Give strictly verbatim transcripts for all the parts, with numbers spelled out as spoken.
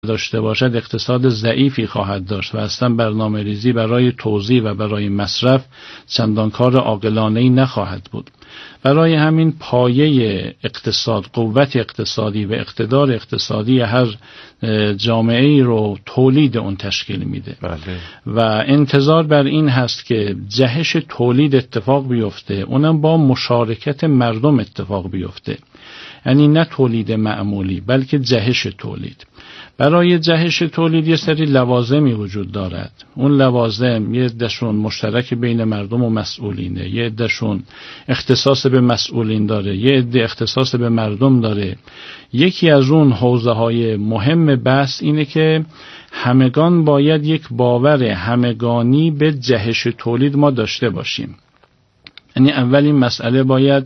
داشته باشد اقتصاد ضعیفی خواهد داشت و اصلا برنامه ریزی برای توزیع و برای مصرف چندان کار عاقلانه‌ای نخواهد بود. برای همین پایه اقتصاد، قوت اقتصادی و اقتدار اقتصادی هر جامعه‌ای رو تولید اون تشکیل میده. بله. و انتظار بر این هست که جهش تولید اتفاق بیفته، اونم با مشارکت مردم اتفاق بیفته. یعنی نه تولید معمولی بلکه جهش تولید. برای جهش تولید یه سری لوازمی وجود دارد. اون لوازم یه عده‌شون مشترک بین مردم و مسئولینه، یه عده‌شون اختصاص به مسئولین داره، یه عده اختصاص به مردم داره. یکی از اون حوزه‌های مهم بحث اینه که همگان باید یک باور همگانی به جهش تولید ما داشته باشیم. یعنی اولین مسئله باید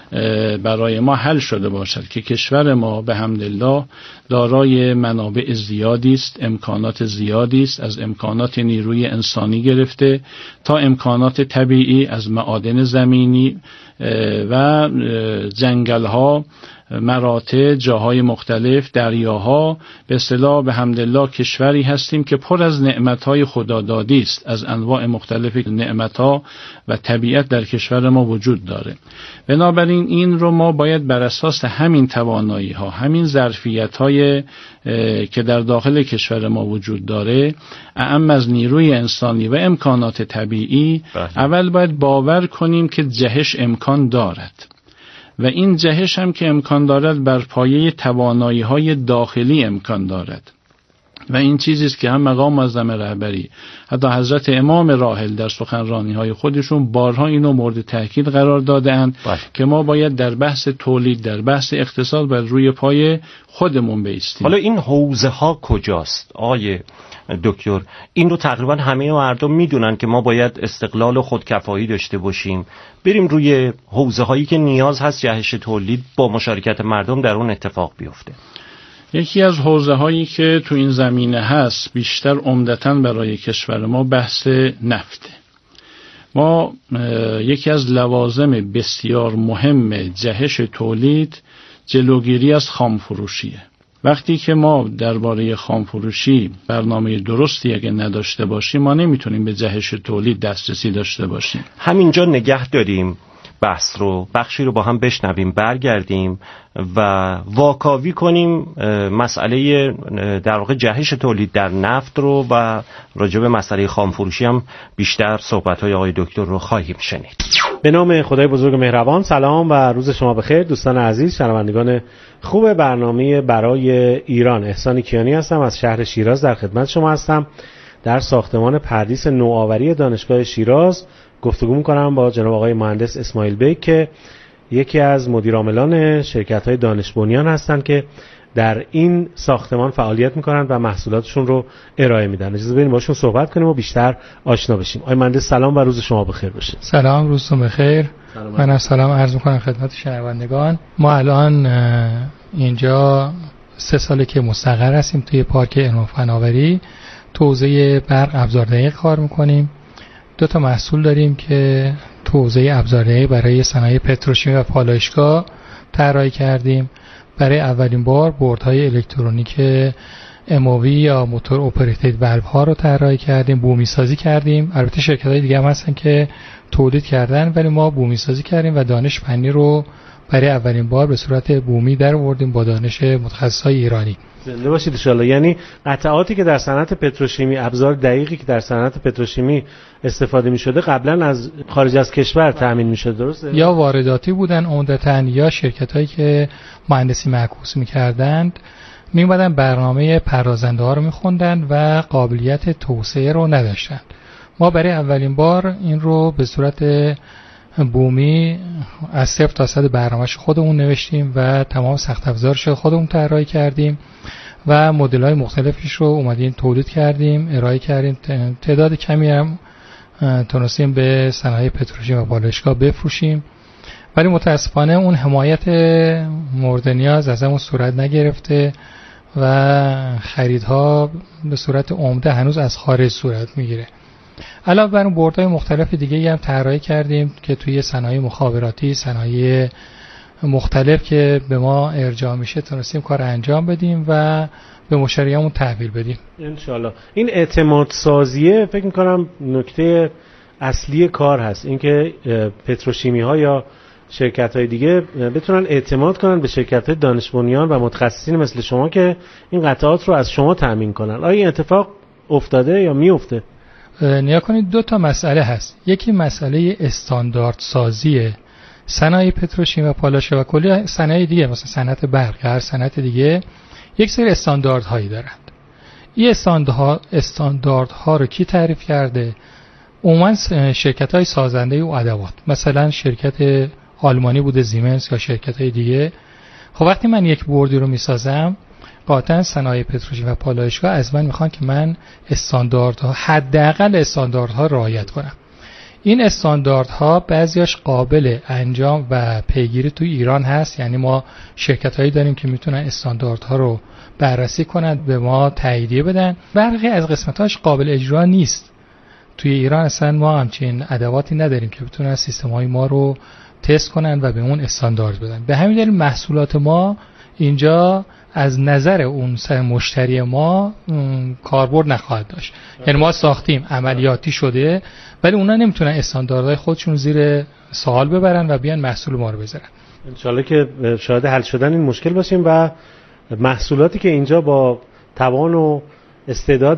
برای ما حل شده باشد که کشور ما به حمدالله دارای منابع زیادی است، امکانات زیادی است، از امکانات نیروی انسانی گرفته تا امکانات طبیعی از معادن زمینی و جنگل‌ها، مراتع، جاهای مختلف، دریاها. به اصطلاح به حمدالله کشوری هستیم که پر از نعمت‌های خدادادی است. از انواع مختلف نعمت‌ها و طبیعت در کشور ما وجود داره. بنابراین این رو ما باید بر اساس همین توانایی‌ها، همین ظرفیت‌های که در داخل کشور ما وجود داره، اعم از نیروی انسانی و امکانات طبیعی، بله. اول باید باور کنیم که جهش امکان دارد و این جهش هم که امکان دارد بر پایه توانایی‌های داخلی امکان دارد. و این چیزی است که هم مقام معظم رهبری، حتی حضرت امام راحل در سخنرانی‌های خودشون بارها اینو مورد تاکید قرار داده‌اند که ما باید در بحث تولید، در بحث اقتصاد بر روی پای خودمون بایستیم. حالا این حوزه ها کجاست آقای دکتر؟ این رو تقریبا همه مردم میدونن که ما باید استقلال و خودکفایی داشته باشیم، بریم روی حوزه هایی که نیاز هست جهش تولید با مشارکت مردم در اون اتفاق بیفته. یکی از حوزه هایی که تو این زمینه هست بیشتر عمدتاً برای کشور ما بحث نفته. ما یکی از لوازم بسیار مهم جهش تولید جلوگیری از خامفروشیه. وقتی که ما درباره خامفروشی برنامه درستی اگه نداشته باشیم، ما نمیتونیم به جهش تولید دسترسی داشته باشیم. همینجا نگه داریم بحث رو، بخشی رو با هم بشنویم، برگردیم و واکاوی کنیم مسئله در واقع جهش تولید در نفت رو و راجع به مسئله خامفروشی هم بیشتر صحبت‌های آقای دکتر رو خواهیم شنید. به نام خدای بزرگ مهربان، سلام و روز شما بخیر دوستان عزیز، شنوندگان خوب برنامه برای ایران. احسان کیانی هستم، از شهر شیراز در خدمت شما هستم. در ساختمان پردیس نوآوری دانشگاه شیراز گفتگو می‌کنم با جناب آقای مهندس اسماعیل بیگ که یکی از مدیرعاملان شرکت‌های دانش بنیان هستند که در این ساختمان فعالیت می‌کنند و محصولاتشون رو ارائه میدن. اجازه بدید باشون صحبت کنیم و بیشتر آشنا بشیم. آقای مهندس سلام و روز شما بخیر باشه. سلام، روزتون بخیر. من از سلام عرض می‌کنم خدمت شنوندگان. ما الان اینجا سه ساله که مستقر هستیم توی پارک علم و فناوری، تو حوزه برق ابزار دقیق کار می‌کنیم. دو تا محصول داریم که تو حوزه ابزار دقیق برای صنایع پتروشیمی و پالایشگاه طراحی کردیم. برای اولین بار بردهای الکترونیک ام او وی یا موتور اپراتید والو ها رو طراحی کردیم، بومی سازی کردیم. البته شرکت‌های دیگه هم هستن که تولید کردن، ولی ما بومی سازی کردیم و دانش فنی رو برای اولین بار به صورت بومی در آوردیم با دانش متخصصای ایرانی. زنده باشید ان شاءالله. یعنی قطعاتی که در صنعت پتروشیمی، ابزار دقیقی که در صنعت پتروشیمی استفاده می‌شده قبلا از خارج از کشور تامین می‌شد، درسته؟ یا وارداتی بودن عمدتاً، یا شرکت‌هایی که مهندسی معکوس می‌کردند می‌اومدن برنامه پردازنده‌ها رو می‌خوندن و قابلیت توسعه رو نداشتن. ما برای اولین بار این رو به صورت بومی از صفر تا صد برنامه‌اش خودمون نوشتیم و تمام سخت افزارش خودمون طراحی کردیم و مدل‌های مختلفش رو اومدیم تولید کردیم، ارائه کردیم. تعداد کمی هم تونستیم به صنایع پتروشیمی و پالایشگاه بفروشیم، ولی متاسفانه اون حمایت مورد نیاز از همون صورت نگرفته و خریدها به صورت عمده هنوز از خارج صورت میگیره. علاوه بر اون بردهای مختلف دیگه هم طراحی کردیم که توی صنایع مخابراتی، صنایع مختلف که به ما ارجاع میشه تونستیم کار انجام بدیم و به مشتریامون تحویل بدیم انشالله. این اعتماد سازیه فکر میکنم نکته اصلی کار هست، اینکه پتروشیمی ها یا شرکت های دیگه بتونن اعتماد کنن به شرکت های دانش بنیان و متخصصین مثل شما که این قطعات رو از شما تامین کنن. آیا این اتفاق افتاده یا میفته؟ نیا کنید دو تا مسئله هست. یکی مسئله استاندارد سازی صنایع پتروشیمی و پالاشه و کلی صنایع دیگه مثلا صنعت برق، هر صنعت دیگه یک سری استانداردهایی دارند. این استانداردها استانداردها رو کی تعریف کرده؟ عموما شرکت‌های سازنده و ادوات، مثلا شرکت آلمانی بوده زیمنس یا شرکت‌های دیگه. خب وقتی من یک بردی رو میسازم، قاطعا صنایع پتروشیمی و پالایشگاه از من میخوان که من استانداردها، حداقل استانداردها رعایت کنم. این استانداردها بعضیاش قابل انجام و پیگیری تو ایران هست، یعنی ما شرکت‌هایی داریم که میتونن استانداردها رو بررسی کنن، به ما تاییدیه بدن. برخی از قسمت‌هاش قابل اجرا نیست. توی ایران اصلا ما همچین ادواتی نداریم که بتونن سیستم‌های ما رو تست کنن و به اون استاندارد بدن. به همین دلیل محصولات ما اینجا از نظر اون مشتری ما کاربرد نخواهد داشت. یعنی ما ساختیم عملیاتی شده ولی اونا نمیتونن استانداردهای خودشون زیر سوال ببرن و بیان محصول ما رو بذارن. انشالله که شاهد حل شدن این مشکل باشیم و محصولاتی که اینجا با توان و استعداد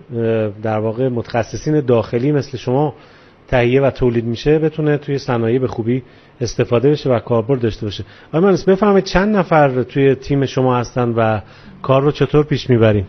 در واقع متخصصین داخلی مثل شما تهیه و تولید میشه بتونه توی صنایع به خوبی استفاده بشه و کاربرد داشته باشه. آقای مهندس بفرمایید چند نفر توی تیم شما هستن و کار رو چطور پیش میبریم؟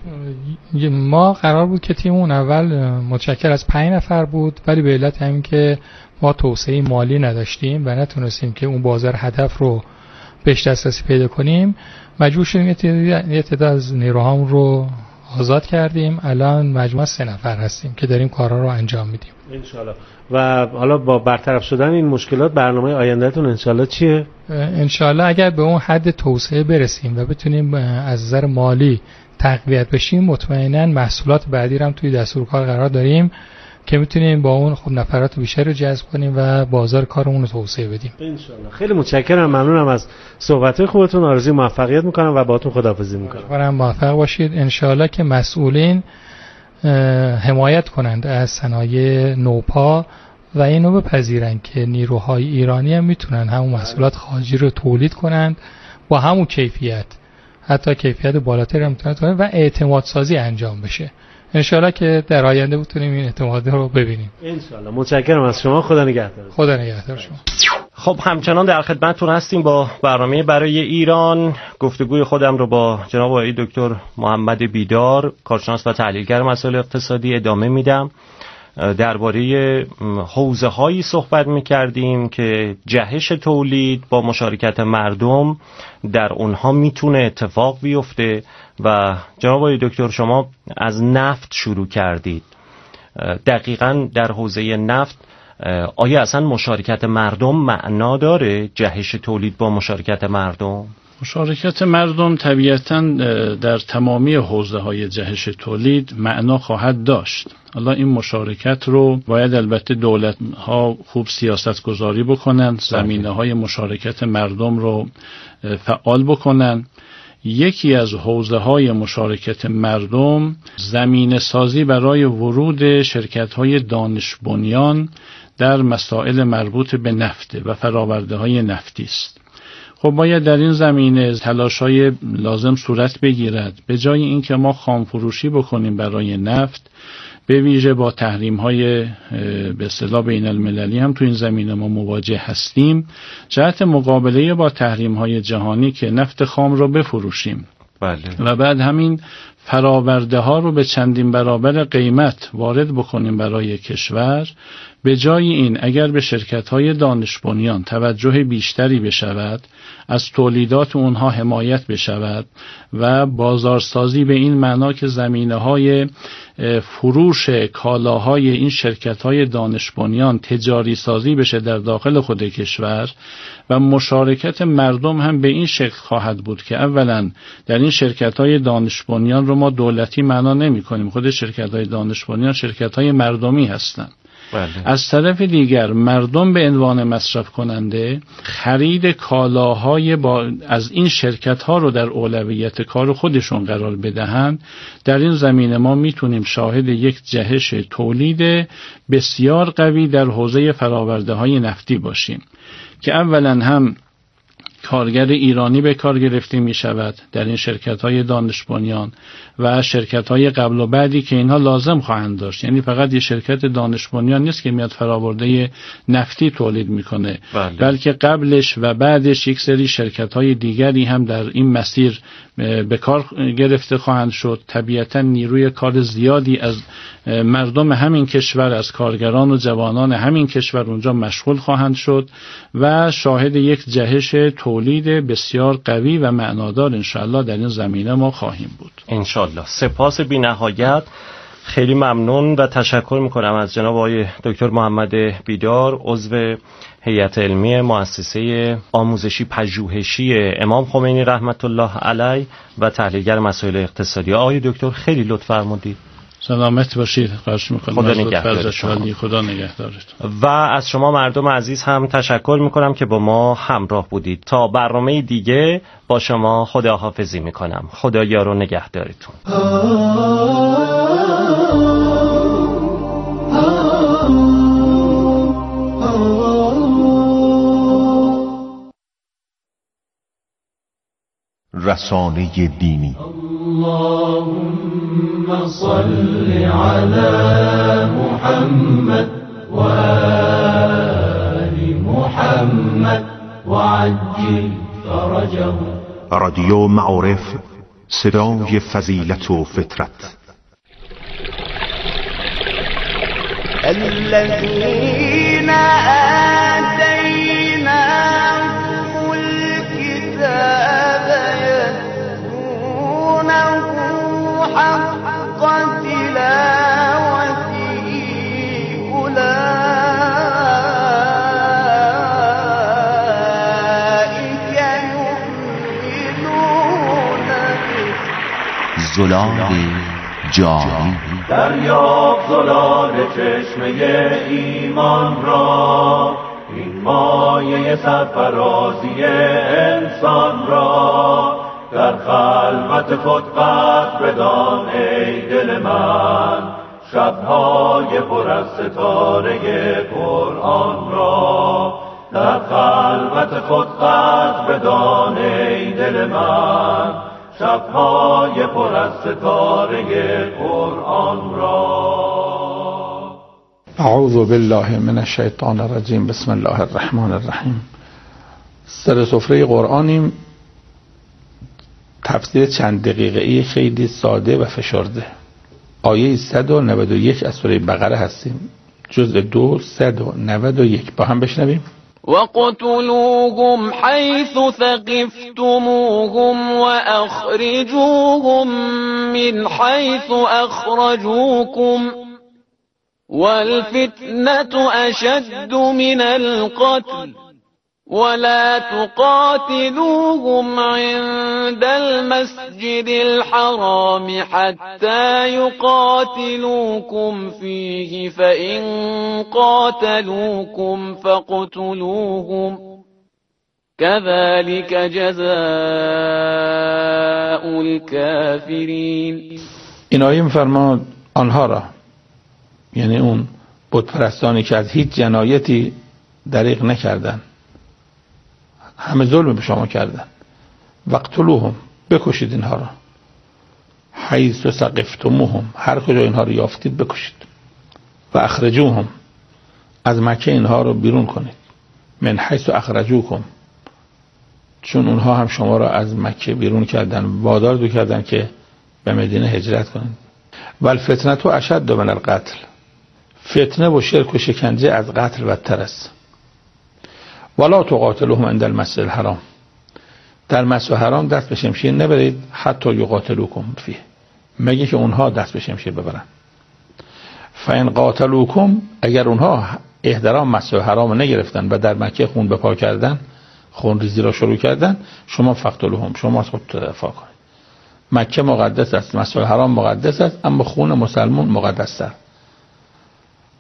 ما قرار بود که تیمون اول متشکل از پنج نفر بود، ولی به علت همین که ما توسعه مالی نداشتیم و نتونستیم که اون بازار هدف رو بهش دسترسی پیدا کنیم، مجبور شدیم یه تعداد از نیروهامون رو آزاد کردیم. الان مجموعاً سه نفر هستیم که داریم کارا رو انجام میدیم انشالله. و حالا با برطرف شدن این مشکلات برنامه آیندهتون انشالله چیه؟ انشالله اگر به اون حد توسعه برسیم و بتونیم از نظر مالی تقویت بشیم، مطمئناً محصولات بعدی رو هم توی دستور کار قرار داریم که میتونیم با اون خب نفرات بیشتر رو جذب کنیم و بازار کارمون رو توسعه بدیم انشالله. خیلی متشکرم، ممنونم از صحبت‌های خوبتون، آرزوی موفقیت میکنم و باهاتون خداحافظی میکنم. امیدوارم موفق باشید. انشالله که مسئولین حمایت کنند از صنایع نوپا و اینو بپذیرن که نیروهای ایرانی هم میتونن همون محصولات خارجی رو تولید کنند با همون کیفیت، حتی کیفیت بالاتری هم میتونن و اعتماد سازی انجام بشه. انشالله که در آینده بتونیم این اعتماد رو ببینیم. انشالله. متشکرم از شما. خدا نگهدار. خدا نگهدار شما. خب همچنان در خدمتتون هستیم با برنامه برای ایران. گفتگوی خودم رو با جناب آقای دکتر محمد بیدار، کارشناس و تحلیلگر مسائل اقتصادی ادامه میدم. درباره حوزه‌هایی صحبت می‌کردیم که جهش تولید با مشارکت مردم در اونها میتونه اتفاق بیفته و جناب آقای دکتر شما از نفت شروع کردید. دقیقاً در حوزه نفت آیا اصلا مشارکت مردم معنا داره؟ جهش تولید با مشارکت مردم؟ مشارکت مردم طبیعتاً در تمامی حوزه‌های جهش تولید معنا خواهد داشت. حالا این مشارکت رو باید البته دولت‌ها خوب سیاست گذاری بکنن، زمینه‌های مشارکت مردم رو فعال بکنن. یکی از حوزه‌های مشارکت مردم زمینه سازی برای ورود شرکت‌های دانش بنیان در مسائل مربوط به نفت و فرآورده‌های نفتی است. خب باید در این زمینه تلاش‌های لازم صورت بگیرد. به جای اینکه ما خام فروشی بکنیم برای نفت، به ویژه با تحریم‌های به اصطلاح بین المللی هم تو این زمینه ما مواجه هستیم، جهت مقابله با تحریم‌های جهانی که نفت خام رو بفروشیم. بله. و بعد همین فراورده ها رو به چندین برابر قیمت وارد بکنیم برای کشور. به جای این اگر به شرکت‌های دانش بنیان توجه بیشتری بشود، از تولیدات اونها حمایت بشود و بازارسازی به این معنا که زمینه‌های فروش کالاهای این شرکت‌های دانش بنیان تجاری سازی بشه در داخل خود کشور و مشارکت مردم هم به این شکل خواهد بود که اولا در این شرکت‌های دانش بنیان رو ما دولتی معنا نمی‌کنیم، خود شرکت‌های دانش بنیان شرکت‌های مردمی هستند. بله. از طرف دیگر مردم به عنوان مصرف کننده خرید کالاهای با از این شرکت ها رو در اولویت کار خودشون قرار بدهند. در این زمینه ما میتونیم شاهد یک جهش تولید بسیار قوی در حوزه فراورده های نفتی باشیم که اولا هم کارگر ایرانی به کار گرفته می شود در این شرکت های دانش بنیان و شرکت های قبل و بعدی که اینها لازم خواهند داشت. یعنی فقط یه شرکت دانش بنیان نیست که میاد فراورده نفتی تولید میکنه، بله. بلکه قبلش و بعدش یک سری شرکت های دیگری هم در این مسیر به کار گرفته خواهند شد. طبیعتا نیروی کار زیادی از مردم همین کشور، از کارگران و جوانان همین کشور اونجا مشغول خواهند شد و شاهد یک جهش تولید بسیار قوی و معنادار انشاءالله در این زمینه ما خواهیم بود. انشاءالله. سپاس بی نهایت. خیلی ممنون و تشکر میکنم از جناب آقای دکتر محمد بیدار، عضو هیئت علمی مؤسسه آموزشی پژوهشی امام خمینی رحمت الله علیه و تحلیلگر مسائل اقتصادی. آقای دکتر خیلی لطف فرمودید. سلامت باشید. خواهش میکنم. خدا نگهدارتون. خدا نگهدارتون. و از شما مردم عزیز هم تشکر میکنم که با ما همراه بودید. تا برنامه دیگه با شما خداحافظی میکنم. خدا یار و نگهدارتون. رسانه دینی. اللهم صل على محمد و آل محمد وعجل فرجه. رادیو معارف، صدای فضیلت و فطرت. الذين آتيناهم الكتاب يتلونه حق تلاوته أولئك يؤمنون به. زلال جاری. دریاب زلال چشمه ایمان را، این مایه سرفرازی انسان را. در خلوت خود قدر بدان ای دل من، شبهای پر از ستاره قرآن را. در خلوت خود قدر بدان ای دل من، شبهای پر از ستاره قرآن را. اعوذ بالله من الشیطان الرجیم. بسم الله الرحمن الرحیم. سر سفره قرآنیم. تفسیر چند دقیقه‌ای خیلی ساده و فشرده. آیه صد و نود و یک از سوره بقره هستیم. جزء دو صد و نود و یک. با هم بشنویم. وَاقْتُلُوهُمْ حَيْثُ ثَقِفْتُمُوهُمْ وَأَخْرِجُوهُمْ مِنْ حَيْثُ أَخْرَجُوكُمْ وَالْفِتْنَةُ أَشَدُّ مِنَ الْقَتْلِ وَلَا تُقَاتِلُوهُمْ عِندَ الْمَسْجِدِ الْحَرَامِ حَتَّى يُقَاتِلُوكُمْ فِيهِ فَإِنْ قَاتَلُوكُمْ فَاقْتُلُوهُمْ كَذَلِكَ جَزَاءُ الْكَافِرِينَ. این آیه می‌فرماد آنها را، یعنی اون بتپرستانی که از هیچ جنایتی دریغ نکردند، همه ظلم به شما کردن، وقتلوهم، بکشید اینها را، حیث ثقفتموهم، هر کجا اینها رو یافتید بکشید، و اخرجوهم، از مکه اینها رو بیرون کنید، من حیث اخرجوکم، چون اونها هم شما را از مکه بیرون کردن، وادار دو کردن که به مدینه هجرت کنید. و الفتنه اشد من القتل، فتنه و شرک و شکنجه از قتل بدتر است. ولا تقاتلوهم عند المسجد الحرام، در مسجد حرام دست به شمشیر نبرید، حتی یقاتلوکم فیه، مگه که اونها دست به شمشیر ببرن. فإن قاتلوکم، اگر اونها احترام مسجد حرام نگرفتن و در مکه خون بپا کردن، خون ریزی را شروع کردن، شما فقتلوهم، شما از خود دفاع کنید. مکه مقدس است، مسجد حرام مقدس است، اما خون مسلمان مقدس است.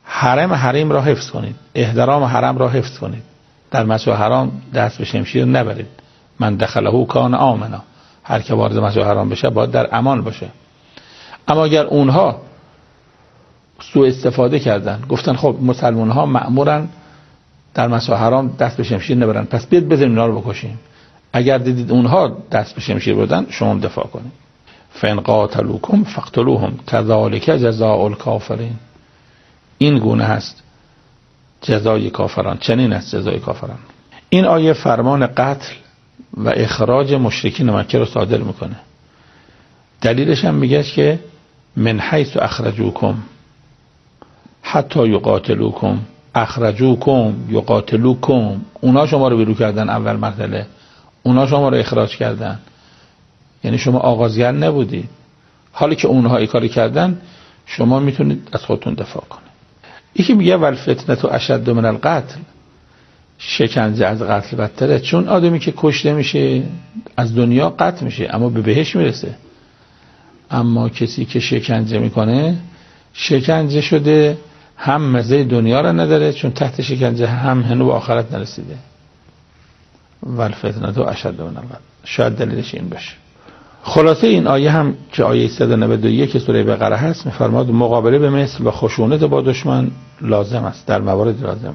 حرم حریم را حفظ کنید، احترام حرم را حفظ کنید، در مسجد حرام دست به شمشیر نبرید. من دخله کان آمنا، هر که وارد مسجد حرام بشه باید در امان باشه. اما اگر اونها سوء استفاده کردن، گفتن خب مسلمان ها مأمورن در مسجد حرام دست به شمشیر نبرن، پس بیاد بزنیم اینا رو بکشیم. اگر دیدید اونها دست به شمشیر بردن، شما دفاع کنید. فَإِنْ قَاتَلُوكُمْ فَاقْتُلُوهُمْ كَذَلِكَ جَزَاءُ الْكَافِرِينَ. این گونه هست جزای کافران، چنین است جزای کافران. این آیه فرمان قتل و اخراج مشرکین مکه رو صادر میکنه. دلیلش هم میگه که من حیث اخرجوکم حتی یقاتلوکم، اخرجوکم یقاتلوکم، اونا شما رو بیرون کردن اول مرحله، اونا شما رو اخراج کردن، یعنی شما آغازگر نبودید. حالی که اونها ای کاری کردن، شما میتونید از خودتون دفاع کنید. یکی میگه والفتنه اشد من القتل، شکنجه از قتل بدتره، چون آدمی که کشته میشه از دنیا قطع میشه اما به بهشت میرسه، اما کسی که شکنجه میکنه شکنجه شده هم مزه دنیا را نداره، چون تحت شکنجه هم هنو به آخرت نرسیده. والفتنه اشد من القتل، شاید دلیلش این باشه. خلاصه این آیه هم که آیه صد و نود و یک سوره بقره هست میفرماد مقابله به مثل و خشونت با دشمن لازم است، در موارد لازمه.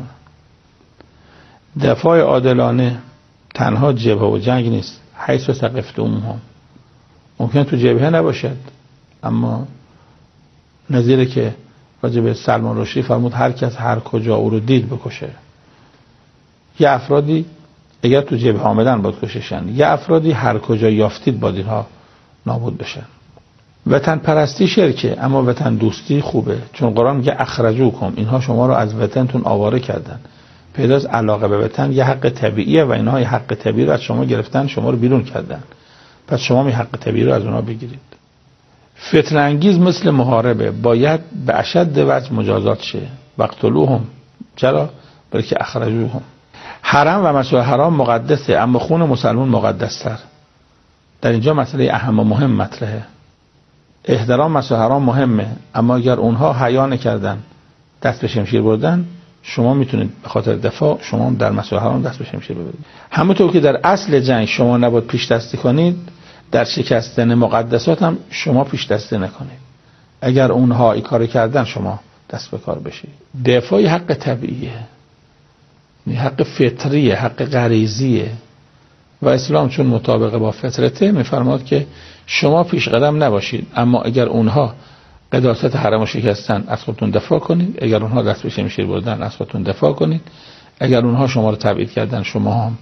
دفاع عادلانه تنها جبهه و جنگ نیست، حیث و ثقفتموهم، ممکن تو جبهه نباشد، اما نظیره که راجب سلمان رشدی فرمود هر کس هر کجا او رو دید بکشه. یه افرادی اگر تو جبهه آمدن باید کششن، یه افرادی هر کجا یافتید باید اینها نابود بشن. وطن پرستی شرکه، اما وطن دوستی خوبه، چون قرآن میگه اخرجوکم، اینها شما رو از وطنتون آواره کردن. پیداست علاقه به وطن یه حق طبیعیه و اینها یه حق طبیعی رو از شما گرفتن، شما رو بیرون کردن، پس شما می حق طبیعی رو از اونها بگیرید. فتنه انگیز مثل محاربه، باید به اشد وجه مجازات شه. وقتلوهم، چرا؟ برای که اخرجوهم. حرم و مسجد حرام مقدسه، اما خون مسلمان مقدستر. در اینجا مسئله اهم و مهم مطرحه. احترام مسجد حرام مهمه، اما اگر اونها حیا نکردن دست به شمشیر بردن، شما میتونید به خاطر دفاع شما در مسجد حرام دست به شمشیر ببرید. همونطور که در اصل جنگ شما نباید پیش دستی کنید، در شکستن مقدسات هم شما پیش دستی نکنید. اگر اونها این کار کردن شما دست به کار بشید. دفاع حق طبیعیه، حق فطریه، حق غریزیه و اسلام چون مطابق با فطرته میفرماد که شما پیش قدم نباشید، اما اگر اونها قداست حرم شکستن از خودتون دفاع کنید، اگر اونها دست به شمشیر بردن از خودتون دفاع کنید، اگر اونها شما رو تبعید کردن شما هم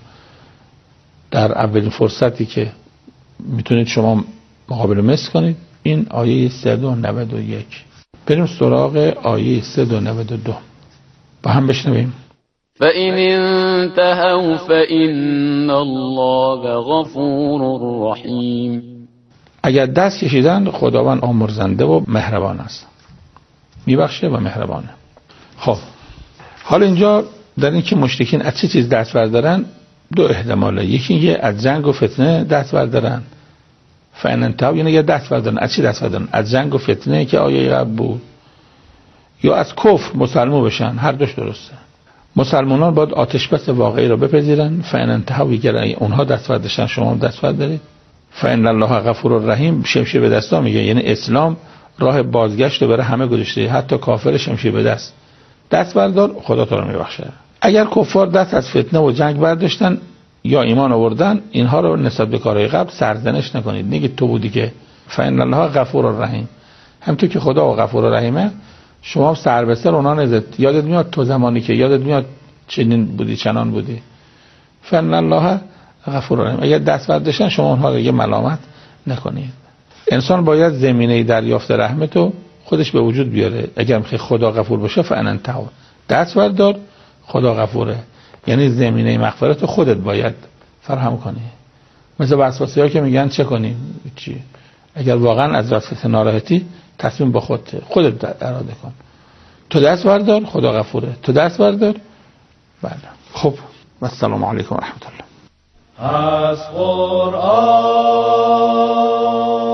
در اولین فرصتی که میتونید شما مقابله مثل کنید. این آیه صد و نود و یک. بریم سراغ آیه صد و نود و دو با هم بشنویم. فَإِنِ انْتَهَوْا فَإِنَّ اللَّهَ غَفُورٌ رَحِيمٌ. اگر دست کشیدن خداوند آمرزنده و مهربان است، میبخشه و مهربانه. خب حالا اینجا در این که مشرکین از چه چیز دست بردارن دو احتماله، یکی اینکه از جنگ و فتنه دست بردارن، فَإِنْ انْتَهَوْا یعنی اگر دست بردارن از چی دست بردارن؟ از جنگ و فتنه که آیه قبل بود، یا از کفر مسلمان بشن، هر دوش درسته. مسلمانان باید آتش بس واقعی را بپذیرن. فَإِنْ انْتَهَوْا اگر اونها دست برداشتن شما هم دست بردارید. فَإِنَّ اللَّهَ غَفُورٌ رَحِیمٌ، شمشیر به دستا میگه، یعنی اسلام راه بازگشت رو برای همه گذاشته، حتی کافر شمشیر به دست دست بردار خدا تو رو میبخشه. اگر کفار دست از فتنه و جنگ برداشتن یا ایمان آوردن، اینها رو نسبت به کارهای قبل سرزنش نکنید، نگید تو بودی که. فَإِنَّ اللَّهَ غَفُورٌ رَحِیمٌ، همونطور که خدا و غفور و رحیمه، شما هم سر به سر اونا نزد. یادت میاد تو زمانی که یادت میاد چنین بودی چنان بودی. فَإِنَّ اللَّهَ غفور رحیم. اگر دست برداشتن شما اونها رو یه ملامت نکنید. انسان باید زمینه دریافت رحمتو خودش به وجود بیاره. اگر میخوای خدا غفور باشه فَإِنْ انْتَهَوْا، دست بردار، خدا غفوره، یعنی زمینه مغفرت خودت باید فراهم کنی. مثل وسوسه‌ها که میگن چه کنی؟ چی؟ اگر واقعا از وسوسه ناراحتی تصمیم با خودت خودت اراده کن. تو دست بردار، خدا غفوره، تو دست بردار. بله. خب و السلام علیکم و رحمت الله. از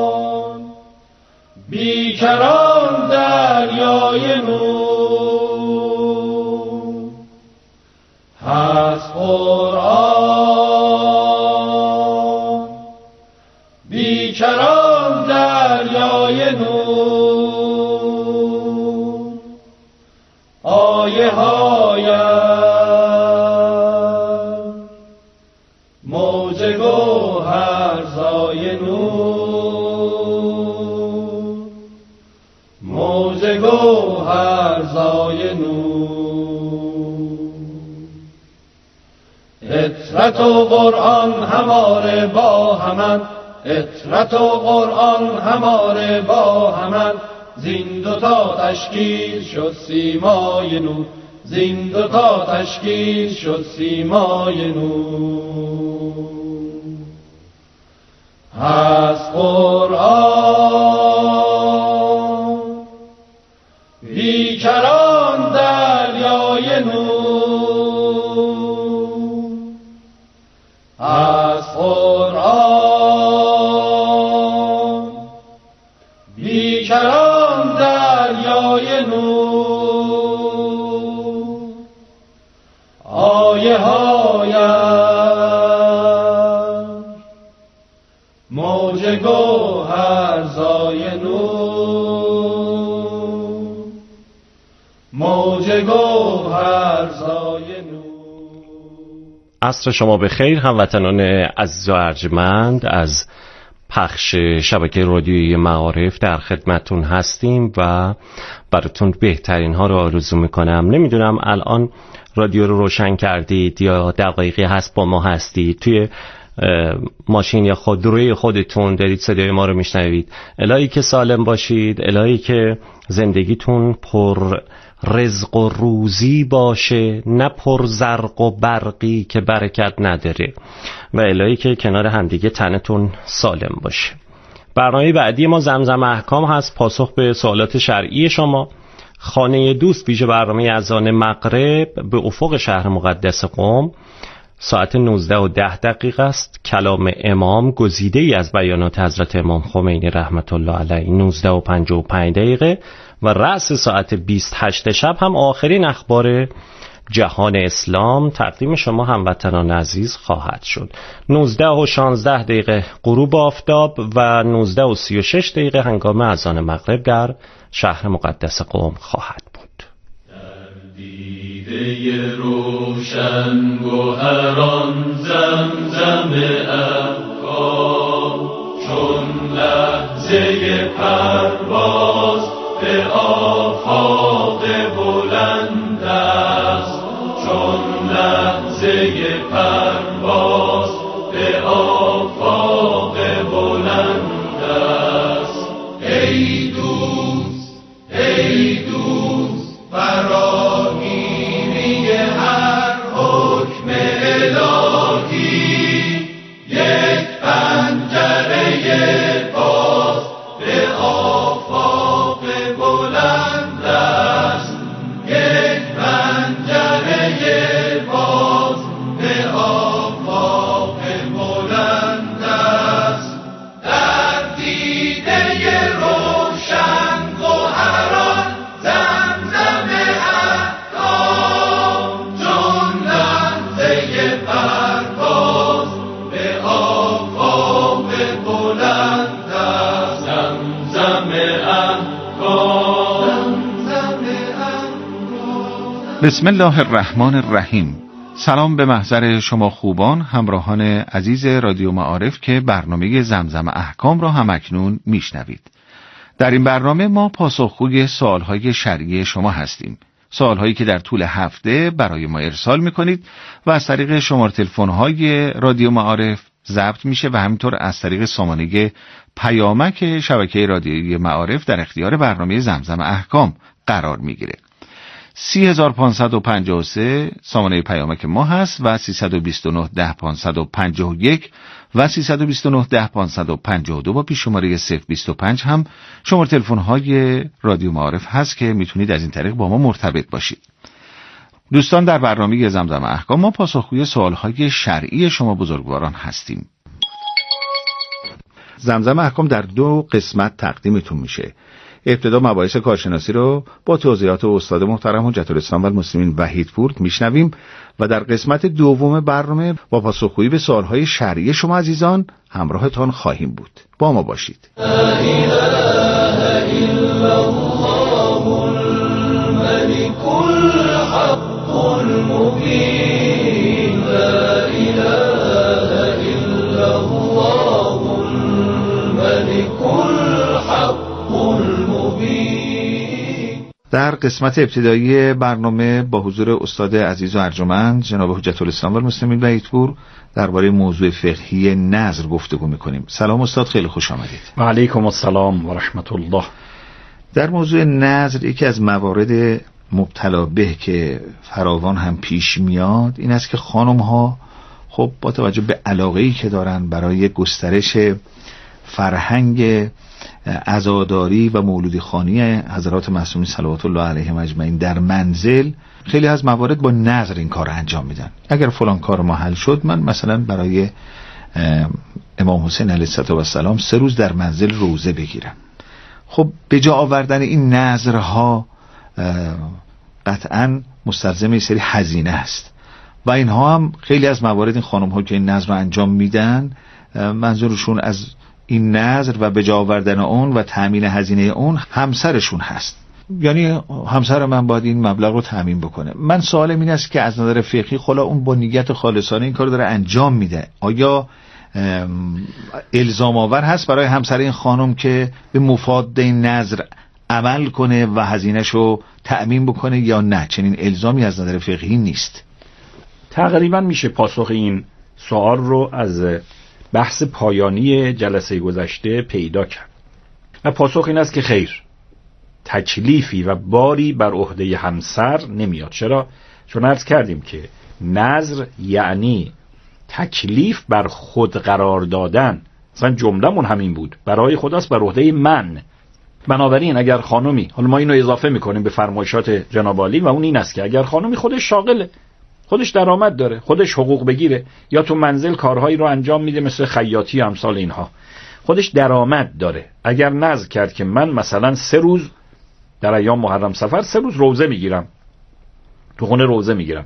قرآن بیکران دریای نور، موج گوهر زای نور. اطرت و قرآن هماره با همن، اطرت و قرآن هماره با همن، زین دوتا تشکیل شد سیمای نور، زین دوتا تشکیل شد سیمای نور. از قرآن بیکران دریای نور، از قرآن بیکران دریای نور. آیه هایم موج گوهر زای نور، موج گوهر زای نور. عصر شما بخیر هموطنان عزیز و ارجمند. از پخش شبکه رادیویی معارف در خدمتون هستیم و براتون بهترین ها رو آرزو میکنم. نمیدونم الان رادیو رو روشن کردید یا دقایقی هست با ما هستید، توی ماشین یا خودروی خودتون دارید صدای ما رو میشنوید. الهی که سالم باشید، الهی که زندگیتون پر رزق و روزی باشه، نه پر زرق و برقی که برکت نداره، و الهی که کنار همدیگه تنتون سالم باشه. برنامه بعدی ما زمزم احکام هست، پاسخ به سوالات شرعی شما. خانه دوست ویژه برنامه اذان مغرب به افق شهر مقدس قم ساعت نوزده و ده دقیقه است. کلام امام گزیده ای از بیانات حضرت امام خمینی رحمت الله علیه نوزده و پنجاه و پنج دقیقه و رأس ساعت بیست و هشت شب هم آخرین اخبار جهان اسلام تقدیم شما هموطنان عزیز خواهد شد. نوزده و شانزده دقیقه غروب آفتاب و نوزده و سی و شش دقیقه هنگام اذان مغرب در شهر مقدس قم خواهد بود. دیده روشن گوهران زمزم احکام، چون لحظه پرواز به آفاق بلند است، چون لحظه پرواز به آفاق بلند است. ای دوست ای دوست فراگیری هر حکم الهی، یک پنجره باز به آفاق بلند است، یک پنجره باز به آفاق بلند است. در دیده روشن گوهران زمزم احکام، چون لحظه پرواز به آفاق بلند است. زمزم احکام، زمزم احکام. بسم الله الرحمن الرحیم. سلام به محضر شما خوبان همراهان عزیز رادیو معارف که برنامه زمزم احکام را هم اکنون میشنوید. در این برنامه ما پاسخگوی سوالهای شرعی شما هستیم. سوالهایی که در طول هفته برای ما ارسال میکنید و از طریق شماره تلفن‌های رادیو معارف ضبط میشه و همینطور از طریق سامانه پیامک شبکه رادیویی معارف در اختیار برنامه زمزم احکام قرار میگیره. سی هزار پانصد و پنجاه و سه سامانه پیامک ما هست و سیصد و بیست و نه ده پانصد و پنجاه و یک و سیصد و بیست و نه ده پانصد و پنجاه و دو با پیش شماره صفر بیست و پنج هم شماره تلفن‌های رادیو معارف هست که میتونید از این طریق با ما مرتبط باشید. دوستان، در برنامه زمزم احکام ما پاسخگوی سوالهای شرعی شما بزرگواران هستیم. زمزم احکام در دو قسمت تقدیمتون میشه. ابتدا مباحث کارشناسی رو با توضیحات استاد محترم حجت الاسلام و المسلمین وحیدپور میشنویم و در قسمت دوم برنامه با پاسخگویی به سوالهای شرعی شما عزیزان همراهتان خواهیم بود. با ما باشید. لا اله الا الله الملك الحق المبين، لا اله الا الله الملك الحق المبين. در قسمت ابتدایی برنامه با حضور استاد عزیز و ارجمند جناب حجت الاسلام و المسلمین وحیدپور درباره موضوع فقهی نذر گفتگو میکنیم. سلام استاد، خیلی خوش آمدید. و علیکم السلام و رحمت الله. در موضوع نذر یکی از موارد مبتلا به که فراوان هم پیش میاد این است که خانم ها خب با توجه به علاقه‌ای که دارن برای گسترش فرهنگ عزاداری و مولودی خوانی حضرات معصومین صلوات الله علیهم اجمعین در منزل خیلی از موارد با نذر این کار انجام میدن. اگر فلان کار ما حل شد، من مثلا برای امام حسین علیه السلام سه روز در منزل روزه بگیرم. خب به جا آوردن این نذرها قطعا مستلزم یه سری هزینه است و اینها هم خیلی از موارد این خانم ها که این نذر رو انجام میدن منظورشون از این نذر و به جا آوردن اون و تامین هزینه اون همسرشون هست، یعنی همسر من باید این مبلغ رو تامین بکنه. من سوالم این است که از نظر فقهی خلا اون با نیت خالصانه این کار داره انجام میده، آیا الزام آور هست برای همسر این خانم که به مفاد این نذر عمل کنه و هزینه‌شو تأمین بکنه یا نه؟ چنین الزامی از نظر فقهی نیست. تقریبا میشه پاسخ این سوال رو از بحث پایانی جلسه گذشته پیدا کرد و پاسخ این است که خیر، تکلیفی و باری بر عهده همسر نمیاد. چرا؟ چون عرض کردیم که نذر یعنی تکلیف بر خود قرار دادن، مثلا جمله‌مون همین بود، برای خداست، بر عهده من. بنابراین اگر خانمی، حالا ما اینو اضافه میکنیم به فرمایشات جناب عالی و اون این است که اگر خانمی خودش شاغله، خودش درآمد داره، خودش حقوق بگیره یا تو منزل کارهایی رو انجام میده مثل خیاطی امثال اینها، خودش درآمد داره، اگر نذر کرد که من مثلا سه روز در ایام محرم سفر سه روز روزه میگیرم، تو خونه روزه میگیرم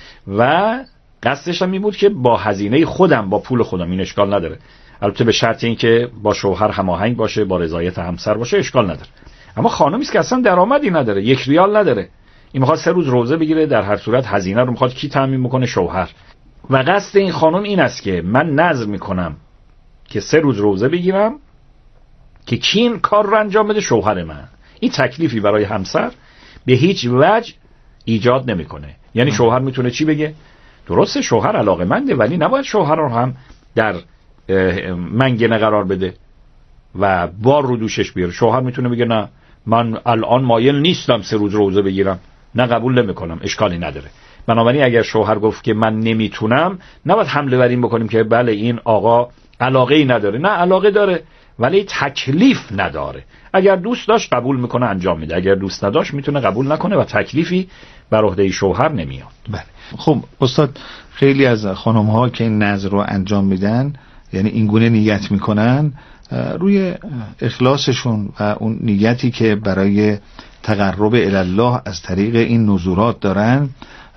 و قصدش هم این بود که با هزینه خودم، با پول خودم، این اشکال نداره، البته به شرط این که با شوهر هماهنگ باشه، با رضایت همسر باشه، اشکال نداره. اما خانمی است که اصلا درآمدی نداره، یک ریال نداره، این میخواد سه روز روزه بگیره، در هر صورت هزینه رو میخواد کی تامین میکنه؟ شوهر. و قصد این خانم این است که من نذر میکنم که سه روز روزه بگیرم که کی این کار رو انجام بده؟ شوهر من. این تکلیفی برای همسر به هیچ وجه ایجاد نمیکنه. یعنی شوهر میتونه چی بگه؟ درسته شوهر علاقه‌منده ولی نباید شوهر رو هم در منگنه قرار بده و بار رو دوشش بیاره. شوهر میتونه بگه نه من الان مایل نیستم سه روز روزه بگیرم، نه قبول نمیکنم، اشکالی نداره. بنابراین اگر شوهر گفت که من نمیتونم، نباید حمله بر این بکنیم که بله این آقا علاقه ای نداره. نه، علاقه داره ولی تکلیف نداره. اگر دوست داشت قبول میکنه انجام میده، اگر دوست نداشت میتونه قبول نکنه و تکلیفی بر عهده شوهر نمیاد. بله. خب استاد، خیلی از خانم ها که این نذر رو انجام میدن، یعنی این گونه نیت میکنن، روی اخلاصشون و اون نیتی که برای تقرب الله از طریق این نذورات دارن،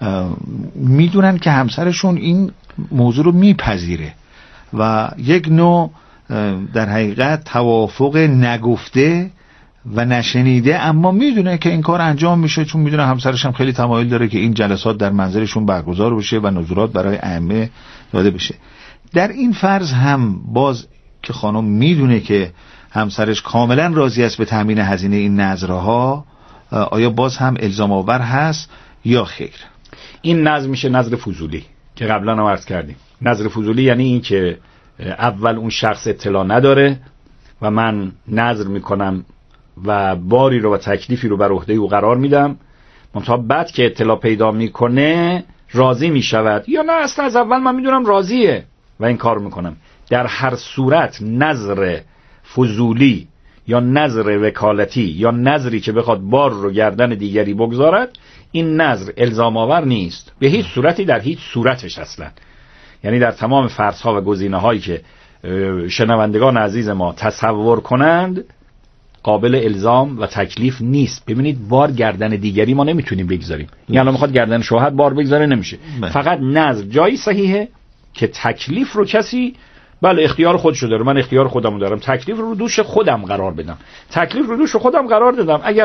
میدونن که همسرشون این موضوع رو میپذیره و یک نوع در حقیقت توافق نگفته و نشنیده، اما میدونه که این کار انجام میشه، چون میدونه همسرش هم خیلی تمایل داره که این جلسات در منزلشون برگزار بشه و نذورات برای ائمه داده بشه. در این فرض هم باز که خانم میدونه که همسرش کاملا راضی است به تامین هزینه این نذرها، آیا باز هم الزام آور هست یا خیر؟ این نذر میشه نذر فضولی که قبلا هم عرض کردیم. نذر فضولی یعنی این که اول اون شخص اطلاع نداره و من نذر میکنم و باری رو و تکلیفی رو بر عهده او قرار میدم، منتها بعد که اطلاع پیدا میکنه راضی میشود یا نه اصلا از اول من میدونم راضیه و این کار میکنم. در هر صورت نذر فضولی یا نذر وکالتی یا نذری که بخواد بار رو گردن دیگری بگذارد، این نذر الزام آور نیست به هیچ صورتی، در هیچ صورتش اصلا. یعنی در تمام فرض‌ها و گزینه‌هایی که شنوندگان عزیز ما تصور کنند قابل الزام و تکلیف نیست. ببینید بار گردن دیگری ما نمیتونیم بگذاریم، یعنی الان میخواد گردن شوهر بار بگذاره نمیشه. فقط نذر جایی صحیحه که تکلیف رو کسی بله اختیار خودشو داره، من اختیار خودمو دارم، تکلیف رو دوش خودم قرار بدم. تکلیف رو دوش خودم قرار دادم، اگر